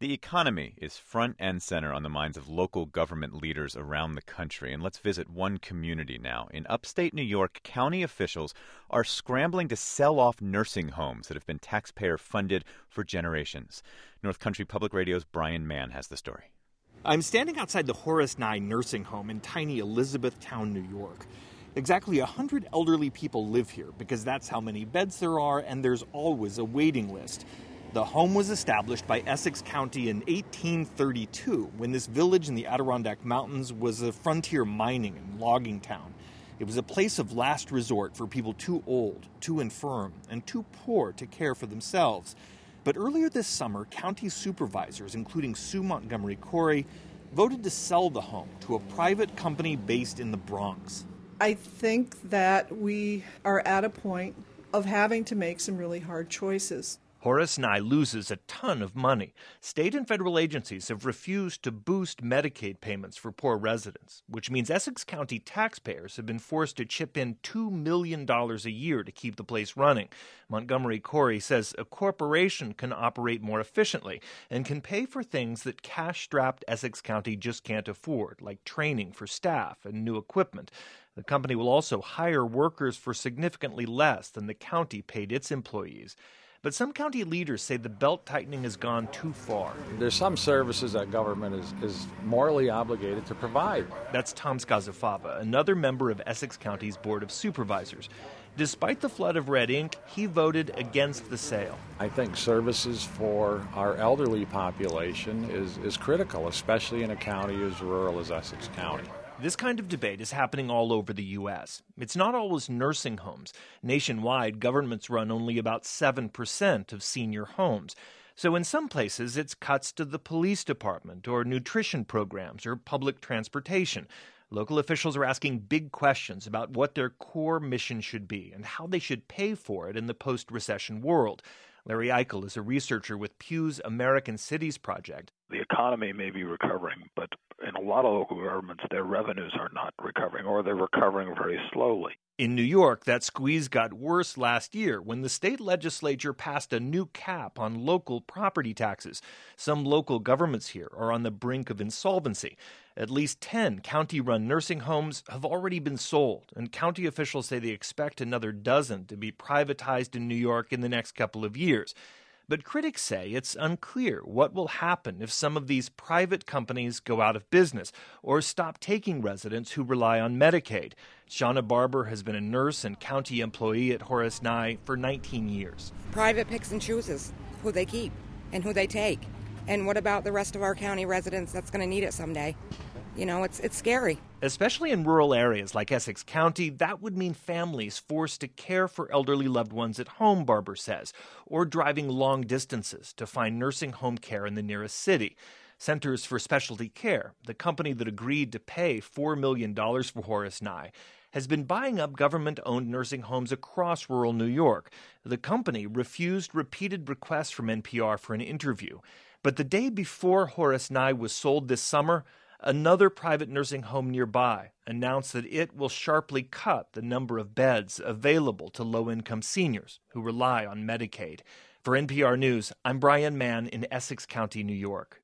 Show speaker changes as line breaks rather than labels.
The economy is front and center on the minds of local government leaders around the country. And let's visit one community now. In upstate New York, county officials are scrambling to sell off nursing homes that have been taxpayer funded for generations. North Country Public Radio's Brian Mann has the story.
I'm standing outside the Horace Nye nursing home in tiny Elizabethtown, New York. Exactly 100 elderly people live here because that's how many beds there are, and there's always a waiting list. The home was established by Essex County in 1832 when this village in the Adirondack Mountains was a frontier mining and logging town. It was a place of last resort for people too old, too infirm, and too poor to care for themselves. But earlier this summer, county supervisors, including Sue Montgomery Corey, voted to sell the home to a private company based in the Bronx.
I think that we are at a point of having to make some really hard choices.
Horace Nye loses a ton of money. State and federal agencies have refused to boost Medicaid payments for poor residents, which means Essex County taxpayers have been forced to chip in $2 million a year to keep the place running. Montgomery Corey says a corporation can operate more efficiently and can pay for things that cash-strapped Essex County just can't afford, like training for staff and new equipment. The company will also hire workers for significantly less than the county paid its employees. But some county leaders say the belt-tightening has gone too far.
There's some services that government is morally obligated to provide.
That's Tom Scazafava, another member of Essex County's Board of Supervisors. Despite the flood of red ink, he voted against the sale.
I think services for our elderly population is critical, especially in a county as rural as Essex County.
This kind of debate is happening all over the U.S. It's not always nursing homes. Nationwide, governments run only about 7% of senior homes. So in some places, it's cuts to the police department or nutrition programs or public transportation. Local officials are asking big questions about what their core mission should be and how they should pay for it in the post-recession world. Larry Eichel is a researcher with Pew's American Cities Project.
The economy may be recovering, but in a lot of local governments, their revenues are not recovering, or they're recovering very slowly.
In New York, that squeeze got worse last year when the state legislature passed a new cap on local property taxes. Some local governments here are on the brink of insolvency. At least 10 county-run nursing homes have already been sold, and county officials say they expect another dozen to be privatized in New York in the next couple of years. But critics say it's unclear what will happen if some of these private companies go out of business or stop taking residents who rely on Medicaid. Shauna Barber has been a nurse and county employee at Horace Nye for 19 years.
Private picks and chooses who they keep and who they take. And what about the rest of our county residents that's going to need it someday? You know, it's scary.
Especially in rural areas like Essex County, that would mean families forced to care for elderly loved ones at home, Barber says, or driving long distances to find nursing home care in the nearest city. Centers for Specialty Care, the company that agreed to pay $4 million for Horace Nye, has been buying up government-owned nursing homes across rural New York. The company refused repeated requests from NPR for an interview. But the day before Horace Nye was sold this summer, another private nursing home nearby announced that it will sharply cut the number of beds available to low-income seniors who rely on Medicaid. For NPR News, I'm Brian Mann in Essex County, New York.